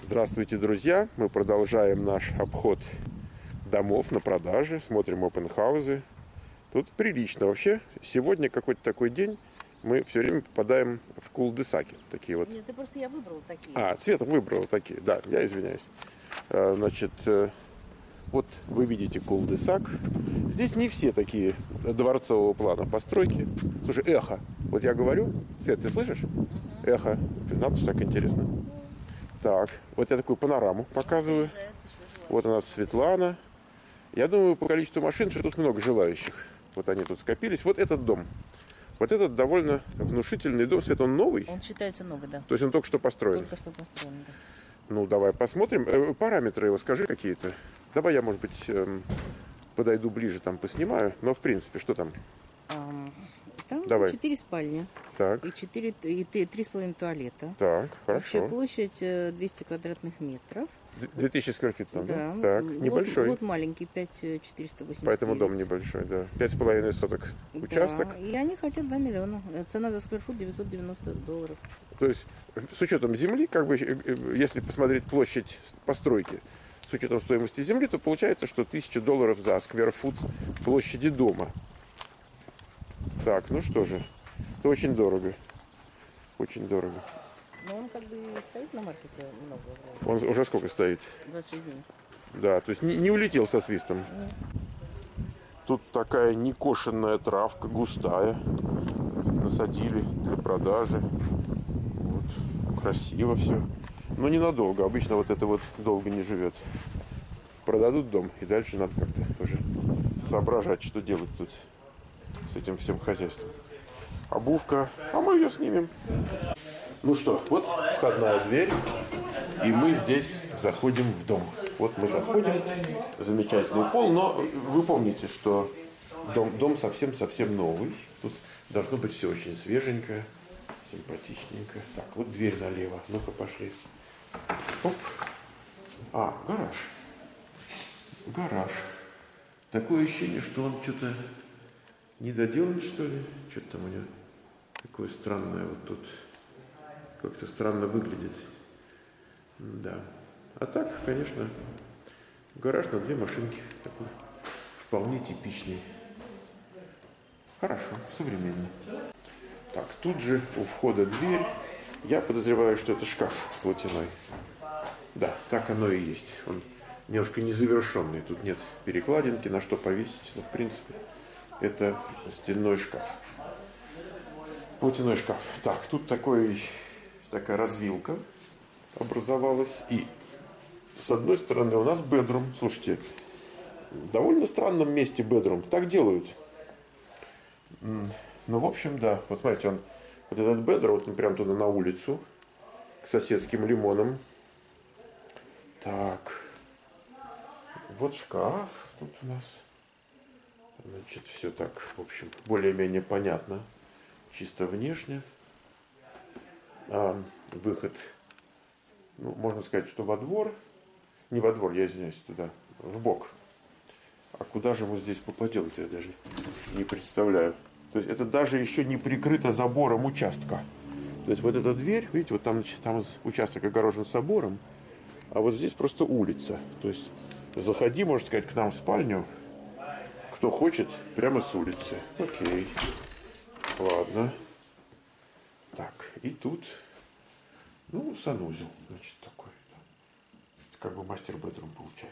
Здравствуйте, друзья! Мы продолжаем наш обход домов на продаже, смотрим опенхаузы. Тут прилично вообще. Сегодня какой-то такой день, мы все время попадаем в кул-де-саки. Такие вот. Нет, я выбрала такие. Цветом выбрала такие, да, я извиняюсь. Значит, вот вы видите кул-де-сак. Здесь не все такие дворцового плана постройки. Слушай, эхо. Вот я говорю, Свет, ты слышишь? Эхо. Надо же, так интересно. Так, вот я такую панораму показываю. Вот у нас Светлана. Я думаю, по количеству машин, что тут много желающих. Вот они тут скопились. Вот этот дом. Вот этот довольно внушительный дом. Свет, он новый? Он считается новый, да. То есть он только что построен? Только что построен, да. Ну, давай посмотрим. Параметры его скажи какие-то. Давай я, может быть, подойду ближе, там поснимаю. Но, в принципе, что там? Там Давай. 4 спальни. Так. И 3,5 туалета. Так, хорошо. Общая площадь 200 квадратных метров. 2000 сквер-фит там, да? Да. Так, небольшой. Вот маленький, 5480. Поэтому дом небольшой, да. 5,5 соток участок. Да, и они хотят 2 миллиона. Цена за сквер-фут $990. То есть, с учетом земли, как бы, если посмотреть площадь постройки, с учетом стоимости земли, то получается, что $1000 за сквер-фут площади дома. Так, ну что же, это очень дорого. Очень дорого. Но он как бы стоит на маркете много времени. Он уже сколько стоит? 26 дней. Да, то есть не улетел со свистом. Нет. Тут такая некошенная травка, густая. Насадили для продажи. Вот. Красиво все. Но ненадолго. Обычно вот это вот долго не живет. Продадут дом, и дальше надо как-то уже соображать, что делать тут с этим всем хозяйством. Обувка. А мы ее снимем. Ну что, вот входная дверь. И мы здесь заходим в дом. Вот мы заходим. Замечательный пол. Но вы помните, что дом совсем-совсем новый. Тут должно быть все очень свеженькое, симпатичненько. Так, вот дверь налево. Ну-ка, пошли. Оп. Гараж. Гараж. Такое ощущение, что он что-то недоделан, что ли. Что-то там у него такое странное вот тут. Как-то странно выглядит. Да. А так, конечно, гараж на 2 машинки. Такой вполне типичный. Хорошо, современно. Так, тут же у входа дверь. Я подозреваю, что это шкаф платяной. Да, так оно и есть. Он немножко незавершенный. Тут нет перекладинки, на что повесить. Но, в принципе, это стенной шкаф. Платяной шкаф. Так, тут такая развилка образовалась. И с одной стороны у нас бедрум. Слушайте, в довольно странном месте бедрум. Так делают. Ну, в общем, да. Вот смотрите, вот этот бедрум, вот он прям туда на улицу, к соседским лимонам. Так. Вот шкаф тут у нас. Значит, все так, в общем, более-менее понятно. Чисто внешне. Выход, ну, можно сказать, что во двор. Не во двор, я извиняюсь, туда, в бок. А куда же мы здесь попадем, я даже не представляю. То есть это даже еще не прикрыто забором участка. То есть вот эта дверь, видите, вот там участок огорожен забором, а вот здесь просто улица. То есть заходи, можно сказать, к нам в спальню, кто хочет, прямо с улицы. Окей. Ладно. Так, и тут, ну, санузел, значит, такой. Это как бы мастер-бедрум получается.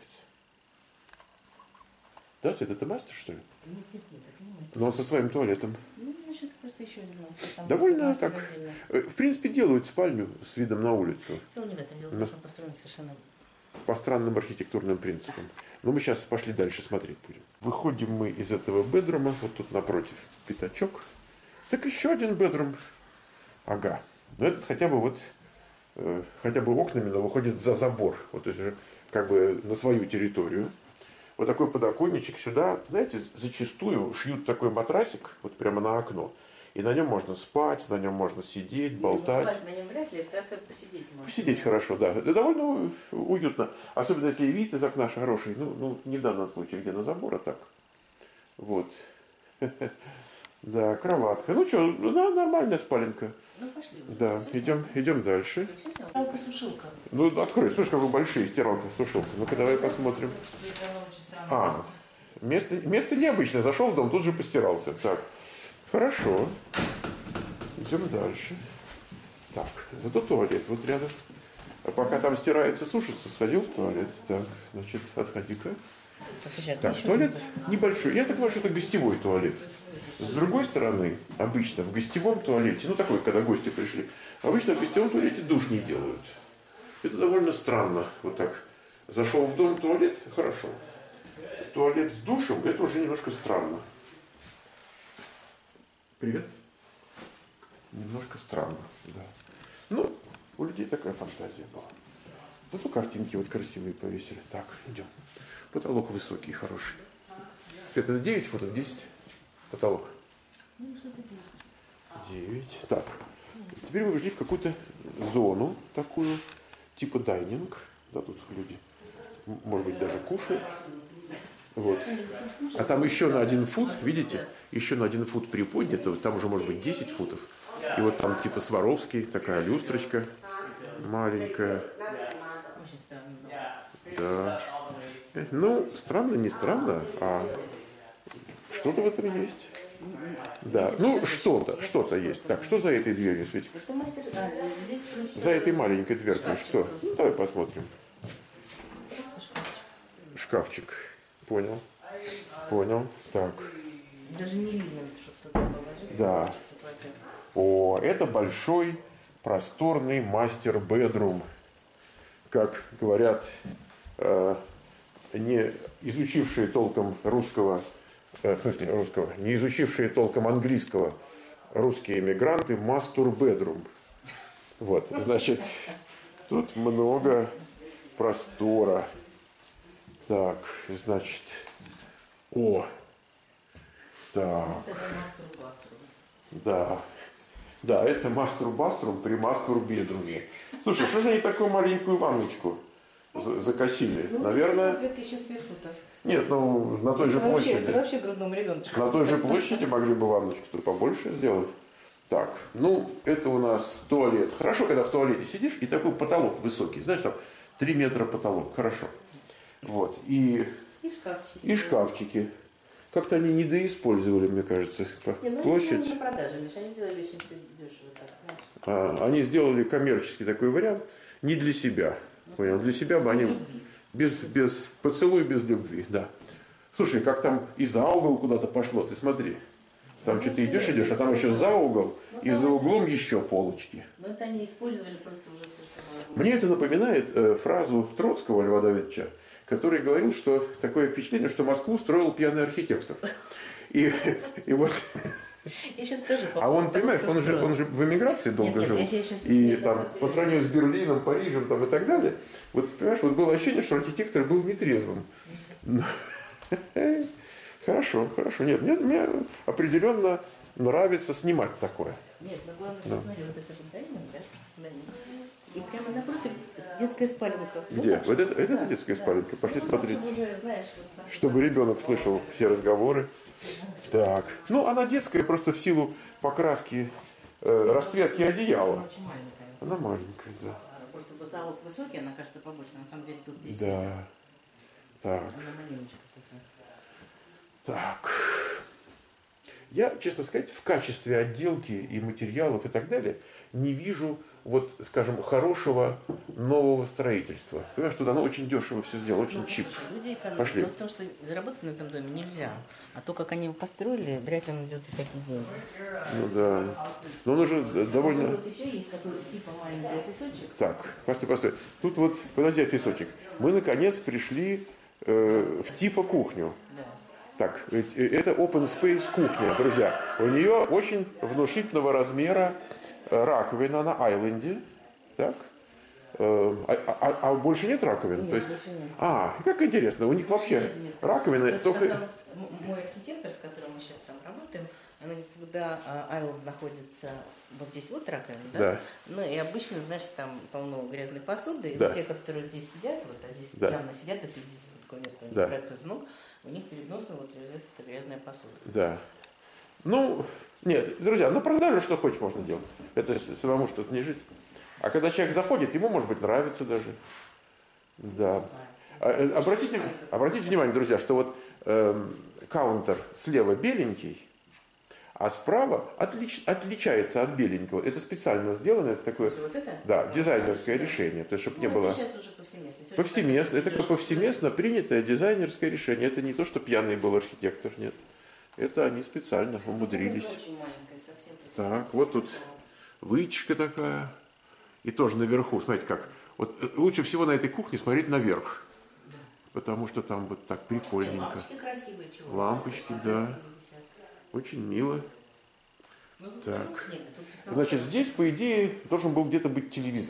Да, Свет, это мастер, что ли? Нет, это не мастер. Но он со своим туалетом. Ну, значит, это просто еще один мастер. Довольно так. В принципе, делают спальню с видом на улицу. Ну, не в этом дело, что он построен совершенно по странным архитектурным принципам. Но мы сейчас пошли дальше смотреть будем. Выходим мы из этого бедрума. Вот тут напротив пятачок. Так еще один бедрум. Ага. Но этот хотя бы окнами, но выходит за забор. Вот уже как бы на свою территорию. Вот такой подоконничек сюда. Знаете, зачастую шьют такой матрасик вот прямо на окно. И на нем можно спать, на нем можно сидеть, болтать. Спать на нем вряд ли, это посидеть можно. Посидеть хорошо, да. Это довольно уютно. Особенно если вид из окна хороший. Ну, не в данном случае, где на забор, а так. Вот. Да, кроватка. Ну что, ну, нормальная спаленка. Ну, пошли. Да, идем дальше. Стиралка-сушилка. Ну, открой, слушай, как вы большие, стиралка, сушилка. Ну-ка, давай посмотрим. А, место необычное. Зашел в дом, тут же постирался. Так, хорошо. Идем дальше. Так, зато туалет вот рядом. А пока там стирается, сушится, сходил в туалет. Так, значит, отходи-ка. Так, туалет небольшой. Я так понимаю, что это гостевой туалет. С другой стороны, обычно в гостевом туалете, ну такой, когда гости пришли, обычно в гостевом туалете душ не делают. Это довольно странно. Вот так. Зашел в дом, туалет, хорошо. Туалет с душем, это уже немножко странно. Привет. Немножко странно, да. Ну, у людей такая фантазия была. Зато картинки вот красивые повесили. Так, идем. Потолок высокий, хороший. Свет, это 9 футов, 10? Потолок. 9. Так. Теперь мы пришли в какую-то зону такую, типа дайнинг. Да, тут люди, может быть, даже кушают. Вот. А там еще на 1 фут, видите, еще на 1 фут приподнято, там уже может быть 10 футов. И вот там типа Сваровский, такая люстрочка маленькая. Да. Ну, странно, не странно, а что-то в этом есть. Да, ну что-то есть. Так, что за этой дверью, Светик? За этой маленькой дверкой что? Ну, давай посмотрим. Шкафчик. Понял. Так. Даже не видно, что туда положить. Да. О, это большой, просторный мастер-бедрум. Как говорят не изучившие толком русского, не изучившие толком английского русские эмигранты, мастур-бедрум. Вот, значит, тут много простора. Так, значит, так, да, это мастур-баструм при мастур-бедруме. Слушай, что же они такую маленькую ванночку закосили? Ну, наверное... 2000 скверфутов. Нет, ну, на той же площади. Это вообще грудному ребеночку. На той же площади могли бы ванночку побольше сделать. Так, ну, это у нас туалет. Хорошо, когда в туалете сидишь, и такой потолок высокий. Знаешь, там 3 метра потолок. Хорошо. Вот. И шкафчики. Как-то они недоиспользовали, мне кажется, площадь. Они на продаже, они сделали очень дешево так. Они сделали коммерческий такой вариант не для себя. Понял? Для себя бы они без поцелуй, без любви, да. Слушай, как там и за угол куда-то пошло, ты смотри. Там что-то идешь, а там еще за угол, и за углом еще полочки. Но это они использовали просто уже все, что было. Мне это напоминает фразу Троцкого Льва Давидовича, который говорил, что такое впечатление, что Москву строил пьяный архитектор. И вот... Я сейчас скажу, а он, понимаешь, он же в эмиграции долго жил. И там, по сравнению с Берлином, Парижем там, и так далее, вот, понимаешь, вот было ощущение, что архитектор был нетрезвым. Хорошо. Нет, мне определенно нравится снимать такое. Нет, но главное, что смотри, вот это дайнинг, да? И прямо напротив детская спаленка. Где? Вот это детская спаленка. Пошли смотреть. Чтобы ребенок слышал все разговоры. Так. Ну, она детская просто в силу покраски, расцветки одеяла. Она маленькая, да. Просто потолок высокий, она кажется побольше. На самом деле тут 10. Да. Так. Она маленечко совсем. Так. Я, честно сказать, в качестве отделки и материалов и так далее не вижу, вот, скажем, хорошего нового строительства. Понимаешь, тут оно очень дешево все сделано, очень чип. Слушай, люди экономят. Пошли. Но потому что заработать на этом доме нельзя. А то, как они его построили, вряд ли он идет за такие деньги. Ну да. Но он уже довольно... Вот еще есть такой типа маленький песочек. Так, постой. Тут вот, подожди, песочек. Мы, наконец, пришли в типа кухню. Да. Так, это open space кухня, друзья. У нее очень внушительного размера раковина на айленде. Так. А больше нет раковин? Нет, то есть, больше нет. Как интересно, у них вообще раковины Вот только... сказал мой архитектор, с которым мы сейчас там работаем, она, когда айленд находится вот здесь вот раковина, да? Ну и обычно, знаешь, там полно грязной посуды, и да. вот те, которые здесь сидят, вот, а здесь да. явно сидят, это единственное такое место, у них да. проект из ног, у них перед носом вот лежит эта грязная посуда. Да. Ну, нет, друзья, на продажу что хочешь можно делать. Это самому что-то не жить. А когда человек заходит, ему, может быть, нравится даже. Да. Обратите внимание, друзья, что вот каунтер слева беленький, а справа отличается от беленького. Это специально сделано. Это такое, вот это? да, дизайнерское решение. То есть, чтобы не было... сейчас уже повсеместно. Повсеместно. Это повсеместно принятое дизайнерское решение. Это не то, что пьяный был архитектор, нет. Это они специально умудрились. Очень маленькая, совсем. Так, вот тут вытяжка такая. И тоже наверху, смотрите как. Вот лучше всего на этой кухне смотреть наверх. Да. Потому что там вот так прикольненько. Лампочки красивые, чего? Лампочки, да. Очень мило. Так. Значит, здесь, по идее, должен был где-то быть телевизор.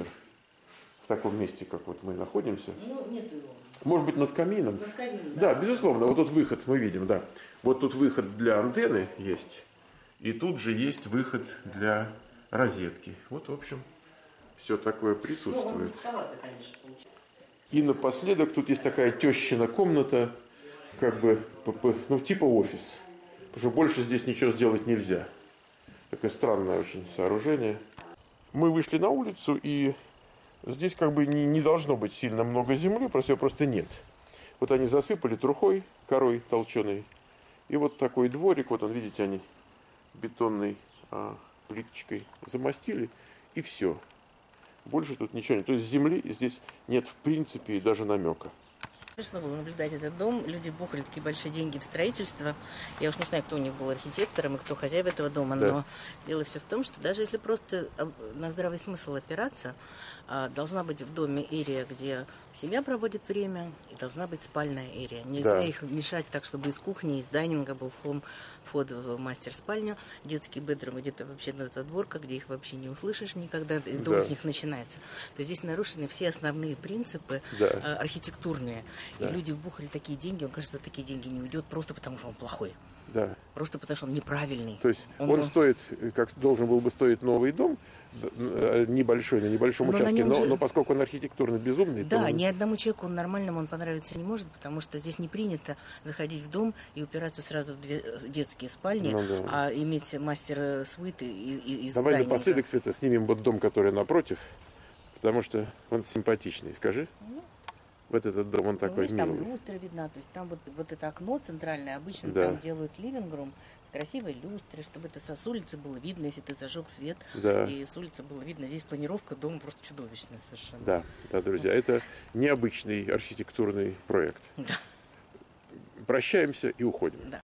В таком месте, как вот мы находимся. Ну, нет его. Может быть, над камином. Над камином, да. Да, безусловно. Вот тут выход мы видим, да. Вот тут выход для антенны есть. И тут же есть выход для розетки. Вот, в общем, все такое присутствует. Ну, он высоковато, конечно, получается. И напоследок тут есть такая тещина комната, как бы, ну, типа офис. Потому что больше здесь ничего сделать нельзя. Такое странное очень сооружение. Мы вышли на улицу, и здесь как бы не должно быть сильно много земли, просто ее просто нет. Вот они засыпали трухой, корой толченой. И вот такой дворик, вот он, видите, они бетонной плиточкой замостили, и все. Больше тут ничего нет. То есть земли здесь нет в принципе и даже намека. Интересно было наблюдать этот дом. Люди бухали такие большие деньги в строительство. Я уж не знаю, кто у них был архитектором и кто хозяин этого дома, да. Но дело все в том, что даже если просто на здравый смысл опираться, должна быть в доме эрия, где семья проводит время, и должна быть спальная эрия. Нельзя их мешать так, чтобы из кухни, из дайнинга был вход в мастер-спальню, детский бедрум, где-то вообще задворка, где их вообще не услышишь никогда, и дом с них начинается. То есть здесь нарушены все основные принципы архитектурные. Да. И люди вбухали такие деньги, он, кажется, такие деньги не уйдет просто потому, что он плохой. Да. Просто потому, что он неправильный. То есть он стоит, как должен был бы стоить новый дом, небольшой, на небольшом участке, но поскольку он архитектурно безумный... Да, то ни одному человеку он нормальному он понравиться не может, потому что здесь не принято заходить в дом и упираться сразу в две детские спальни, а иметь мастер-свиты из Давай дайнинга. напоследок, Света, снимем вот дом, который напротив, потому что он симпатичный. Скажи. Вот этот дом, он такой милый. Там люстра видна, то есть там вот это окно центральное, обычно там делают ливинг-рум, красивой люстры, чтобы это с улицы было видно, если ты зажег свет, и с улицы было видно. Здесь планировка дома просто чудовищная совершенно. Да, друзья, это необычный архитектурный проект. Да. Прощаемся и уходим. Да.